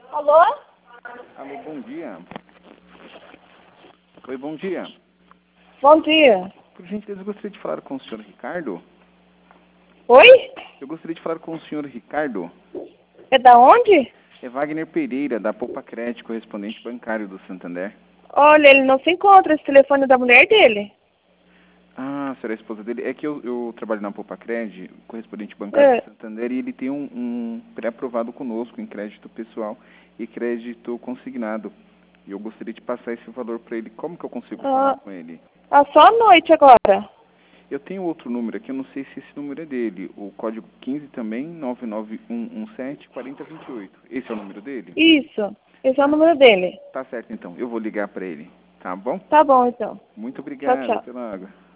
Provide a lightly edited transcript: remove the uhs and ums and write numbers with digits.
Alô? Alô, bom dia. Oi, bom dia. Bom dia. Por gentileza, eu gostaria de falar com o senhor Ricardo. Oi? Eu gostaria de falar com o senhor Ricardo. É da onde? É Wagner Pereira, da Poupa Crédito, correspondente bancário do Santander. Olha, ele não se encontra, esse telefone é da mulher dele. Ah, será a esposa dele? É que eu trabalho na Poupa Crédito, correspondente bancário do Santander, e ele tem um pré-aprovado conosco em crédito pessoal e crédito consignado. E eu gostaria de passar esse valor para ele. Como que eu consigo falar com ele? Só à noite agora. Eu tenho outro número aqui, eu não sei se esse número é dele. O código 15 também, 991174028. Esse é o número dele? Isso, esse é o número dele. Tá certo, então. Eu vou ligar para ele. Tá bom? Tá bom, então. Muito Tchau, obrigado. tchau. Até logo.